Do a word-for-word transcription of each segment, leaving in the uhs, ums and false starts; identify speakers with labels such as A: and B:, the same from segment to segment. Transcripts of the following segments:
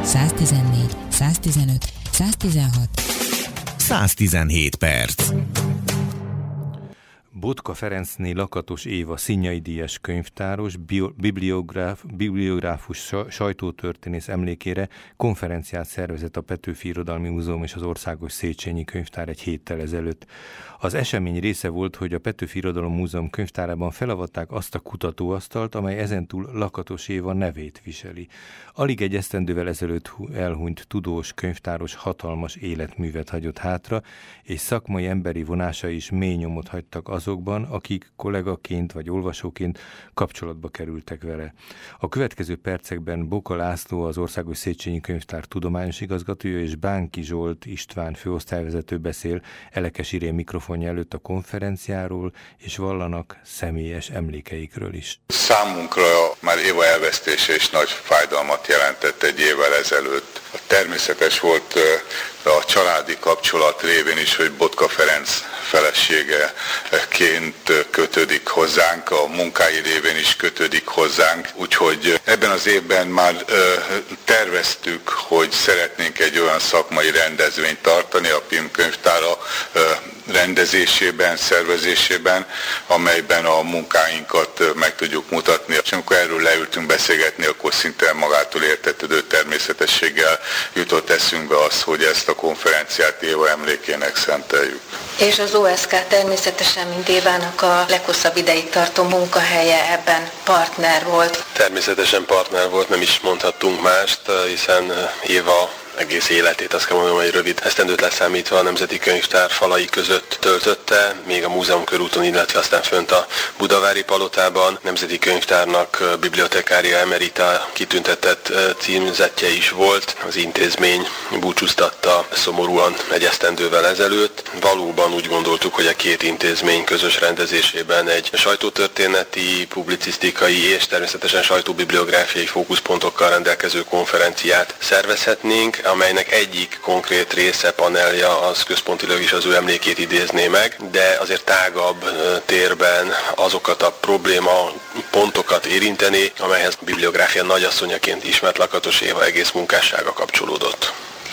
A: száztizennégy, száztizenöt, száztizenhat,
B: száztizenhét perc.
C: Botka Ferencné Lakatos Éva Szinyai díjas könyvtáros, bio, bibliográf, bibliográfus, sajtótörténész emlékére konferenciát szervezett a Petőfi Irodalmi Múzeum és az Országos Széchenyi Könyvtár egy héttel ezelőtt. Az esemény része volt, hogy a Petőfi Irodalom Múzeum könyvtárában felavatták azt a kutatóasztalt, amely ezentúl Lakatos Éva nevét viseli. Alig egy esztendővel ezelőtt elhunyt tudós könyvtáros hatalmas életművet hagyott hátra, és szakmai emberi vonásai is mély nyomot hagytak azokban, akik kollégaként vagy olvasóként kapcsolatba kerültek vele. A következő percekben Boka László, az Országos Széchenyi Könyvtár tudományos igazgatója, és Bánki Zsolt István főosztályvezető beszél Elekes Irén mikrofonja előtt a konferenciáról, és vallanak személyes emlékeikről is.
D: Számunkra már Éva elvesztése is nagy fájdalmat jelentett egy évvel ezelőtt. Természetes volt a családi kapcsolat révén is, hogy Botka Ferenc feleségeként kötődik hozzánk, a munkái révén is kötődik hozzánk, úgyhogy ebben az évben már terveztük, hogy szeretnénk egy olyan szakmai rendezvényt tartani a P I M könyvtára rendezésében, szervezésében, amelyben a munkáinkat meg tudjuk mutatni. És amikor erről leültünk beszélgetni, akkor szinte magától értetődő természetességgel jutott eszünkbe az, hogy ezt a konferenciát Éva emlékének szenteljük.
E: És az o es ká természetesen, mint Évának a leghosszabb ideig tartó munkahelye, ebben partner volt.
F: Természetesen partner volt, nem is mondhattunk mást, hiszen Éva egész életét, azt kell mondanom, hogy rövid esztendőt leszámítva a Nemzeti Könyvtár falai között töltötte, még a Múzeum körúton, illetve aztán fönt a Budavári Palotában. Nemzeti Könyvtárnak bibliotekária emerita kitüntetett címzetje is volt. Az intézmény búcsúztatta szomorúan egy esztendővel ezelőtt. Valóban úgy gondoltuk, hogy a két intézmény közös rendezésében egy sajtótörténeti, publicisztikai és természetesen sajtóbibliográfiai fókuszpontokkal rendelkező konferenciát szervezhetnénk, amelynek egyik konkrét része, panelja az központilag is az ő emlékét idézné meg, de azért tágabb térben azokat a probléma pontokat érinteni, amelyhez a bibliográfia nagyasszonyaként ismert Lakatos Éva egész munkássága kapcsolódott.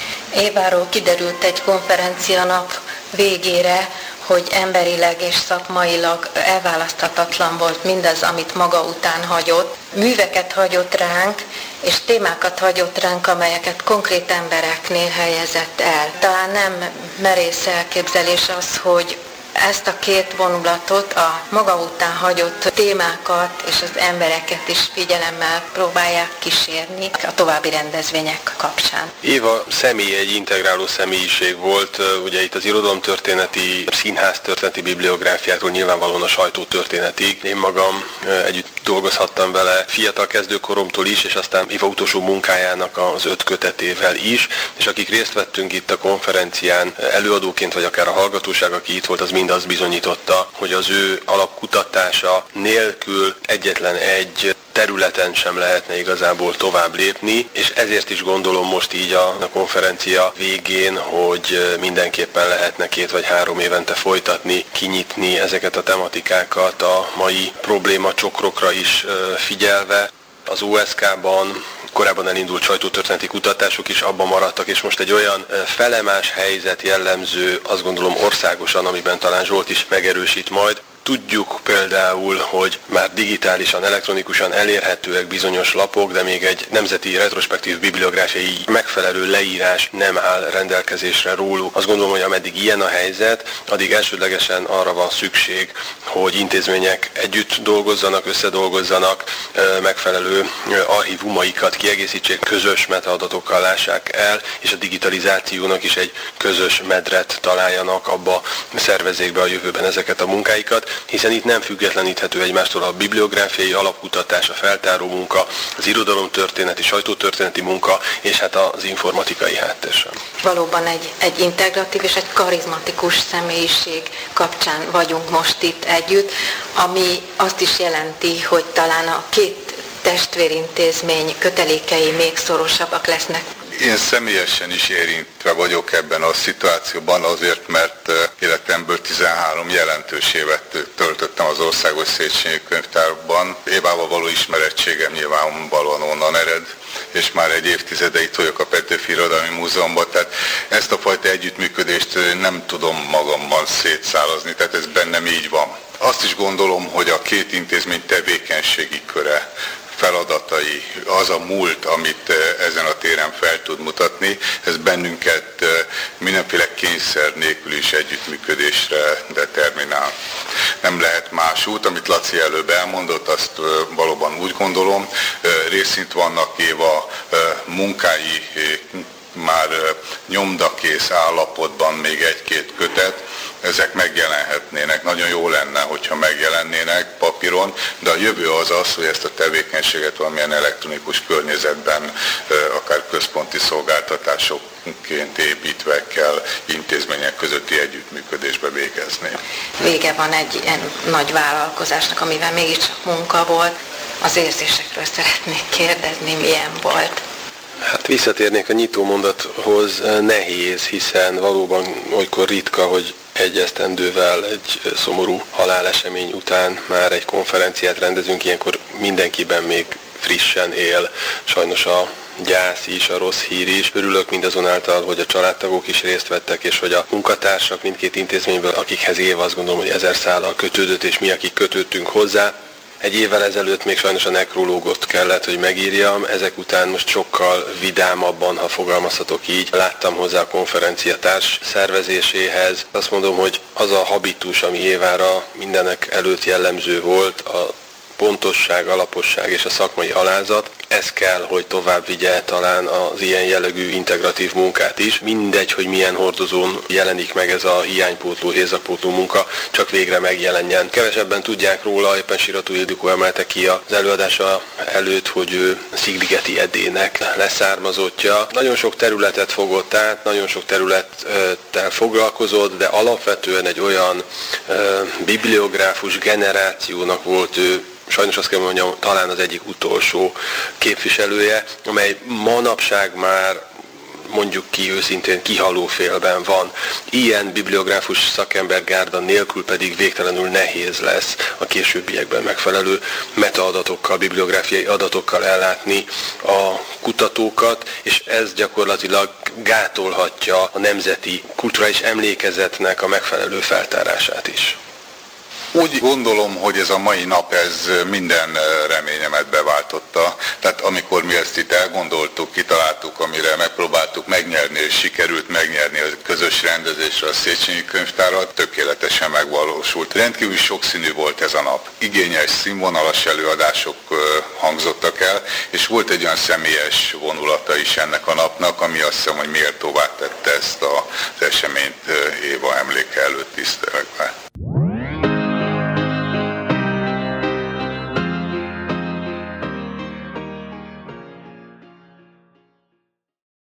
E: Éváról kiderült egy konferencia nap végére, hogy emberileg és szakmailag elválaszthatatlan volt mindaz, amit maga után hagyott. Műveket hagyott ránk, és témákat hagyott ránk, amelyeket konkrét embereknél helyezett el. Talán nem merész elképzelés az, hogy ezt a két vonulatot, a maga után hagyott témákat és az embereket is figyelemmel próbálják kísérni a további rendezvények kapcsán.
F: Éva személy egy integráló személyiség volt, ugye itt az irodalomtörténeti, színháztörténeti bibliográfiától nyilvánvalóan a sajtótörténetig. Én magam együtt dolgozhattam vele fiatal kezdőkoromtól is, és aztán Éva utolsó munkájának az öt kötetével is, és akik részt vettünk itt a konferencián előadóként, vagy akár a hallgatóság, aki itt volt, az mind azt bizonyította, hogy az ő alapkutatása nélkül egyetlen egy területen sem lehetne igazából tovább lépni, és ezért is gondolom most így a, a konferencia végén, hogy mindenképpen lehetne két vagy három évente folytatni, kinyitni ezeket a tematikákat a mai problémacsokrokra is figyelve. Az o es ká-ban korábban elindult sajtótörténeti kutatások is abban maradtak, és most egy olyan felemás helyzet jellemző, azt gondolom országosan, amiben talán Zsolt is megerősít majd. Tudjuk például, hogy már digitálisan, elektronikusan elérhetőek bizonyos lapok, de még egy nemzeti retrospektív bibliográfiai megfelelő leírás nem áll rendelkezésre róluk. Azt gondolom, hogy ameddig ilyen a helyzet, addig elsődlegesen arra van szükség, hogy intézmények együtt dolgozzanak, összedolgozzanak, megfelelő archívumaikat kiegészítsék, közös metaadatokkal lássák el, és a digitalizációnak is egy közös medret találjanak, abba szervezzék be a jövőben ezeket a munkáikat, hiszen itt nem függetleníthető egymástól a bibliográfiai alapkutatás, a feltáró munka, az irodalomtörténeti, sajtótörténeti munka, és hát az informatikai háttér sem.
E: Valóban egy, egy integratív és egy karizmatikus személyiség kapcsán vagyunk most itt együtt, ami azt is jelenti, hogy talán a két testvérintézmény kötelékei még szorosabbak lesznek.
D: Én személyesen is érintve vagyok ebben a szituációban azért, mert életemből tizenhárom jelentős évet töltöttem az Országos Széchenyi Könyvtárban. Évával való ismerettségem nyilvánvalóan onnan ered, és már egy évtizede itt vagyok a Petőfi Irodalmi Múzeumban, tehát ezt a fajta együttműködést nem tudom magammal szétszálazni, tehát ez bennem így van. Azt is gondolom, hogy a két intézmény tevékenységi köre, feladatai, az a múlt, amit ezen a téren fel tud mutatni, ez bennünket mindenféle kényszer nélkül is együttműködésre determinál. Nem lehet más út, amit Laci előbb elmondott, azt valóban úgy gondolom, részint vannak éva munkái, már nyomdakész állapotban még egy-két kötet, ezek megjelenhetnének. Nagyon jó lenne, hogyha megjelennének papíron, de a jövő az az, hogy ezt a tevékenységet valamilyen elektronikus környezetben, akár központi szolgáltatásokként építve kell intézmények közötti együttműködésbe végezni.
E: Vége van egy ilyen nagy vállalkozásnak, amivel mégiscsak munka volt. Az érzésekről szeretnék kérdezni, milyen volt.
F: Hát visszatérnék a nyitó mondathoz, nehéz, hiszen valóban olykor ritka, hogy egy esztendővel egy szomorú halálesemény után már egy konferenciát rendezünk, ilyenkor mindenkiben még frissen él. Sajnos a gyász is, a rossz hír is. Örülök mindazonáltal, hogy a családtagok is részt vettek, és hogy a munkatársak mindkét intézményből, akikhez év azt gondolom, hogy ezer szállal kötődött, és mi, akik kötődtünk hozzá. Egy évvel ezelőtt még sajnos a nekrológot kellett, hogy megírjam, ezek után most sokkal vidámabban, ha fogalmazhatok így, láttam hozzá a konferencia társ szervezéséhez. Azt mondom, hogy az a habitus, ami Évára mindenek előtt jellemző volt, a pontosság, alaposság és a szakmai alázat, ez kell, hogy tovább vigye talán az ilyen jellegű integratív munkát is. Mindegy, hogy milyen hordozón jelenik meg ez a hiánypótló, hézagpótló munka, csak végre megjelenjen. Kevesebben tudják róla, éppen Siratú Ildikó emelte ki az előadása előtt, hogy ő Szigligeti Edének leszármazottja. Nagyon sok területet fogott át, nagyon sok területtel foglalkozott, de alapvetően egy olyan bibliográfus generációnak volt ő, sajnos azt kell mondjam, talán az egyik utolsó képviselője, amely manapság már mondjuk ki őszintén kihaló félben van. Ilyen bibliográfus szakembergárda nélkül pedig végtelenül nehéz lesz a későbbiekben megfelelő metaadatokkal, bibliográfiai adatokkal ellátni a kutatókat, és ez gyakorlatilag gátolhatja a nemzeti kulturális emlékezetnek a megfelelő feltárását is.
D: Úgy gondolom, hogy ez a mai nap ez minden reményemet beváltotta. Tehát amikor mi ezt itt elgondoltuk, kitaláltuk, amire megpróbáltuk megnyerni, és sikerült megnyerni a közös rendezésre a Széchenyi Könyvtárat, tökéletesen megvalósult. Rendkívül sokszínű volt ez a nap. Igényes, színvonalas előadások hangzottak el, és volt egy olyan személyes vonulata is ennek a napnak, ami azt hiszem, hogy méltóvá tette ezt az eseményt Éva emléke előtt tiszteletbe.